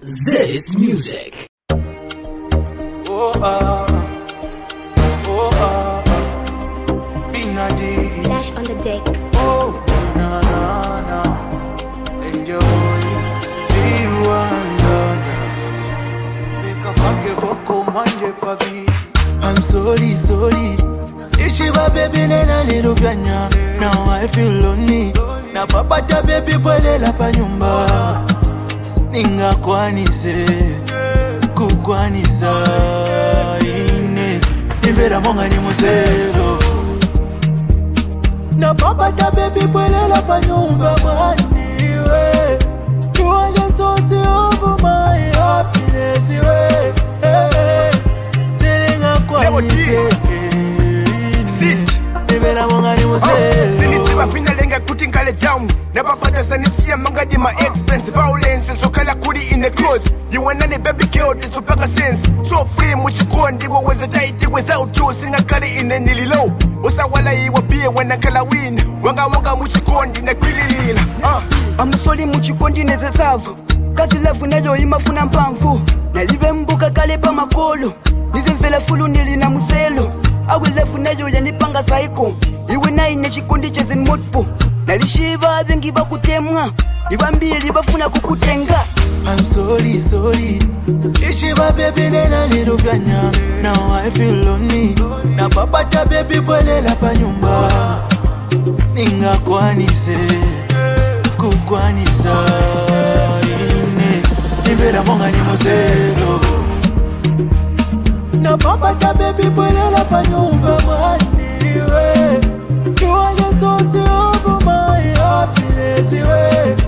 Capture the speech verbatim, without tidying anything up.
This music. Oh ah, oh ah, Binadi. Flash on the deck. Oh na na na, enjoy. Be one na. Make a fuck voko manje papi. I'm sorry, sorry. Ishiba baby nena niruvanya. Now I feel lonely. Na papa ta baby pwele la pa nyumba. Ninga kwanise kukwanisa ine Nivera monga ni muselo Na papa ta baby pwelela pa nyumba mwaniwe You are the source of my happiness we Zilinga kwanise Sit Nivera monga ni muselo Sinisiba fina lenga kuti nkale down Nabapata sanisiya mangadi ma expense Violence so kala kuri in the clothes You want any baby girl this upanga sense So free muchikondi waweza daiti without you Singa kari in the nili low Usa wala iwa pia wana kala win Wanga wanga muchikondi na kwililila uh. Amusoli muchikondi nezesavu Kazi levu neyo imafuna mpamvu Nalibe mbuka kale pa makolo Nizimvela fulu nili na muselo Awe levu neyo yanipanga saiko Iwe na ine chikondi chezi nmutpo Nalishiva bengi bakutemwa Ibambili bafuna kukutenga I'm sorry, sorry Ishiva baby nena niruvanya Now I feel lonely Na papa ta baby pwelela pa nyumba Ninga kwanise kukwanisa ine Nivera monga ni muselo Na papa ta baby pwelela pa nyumba mwaniwe You are the source of my happiness we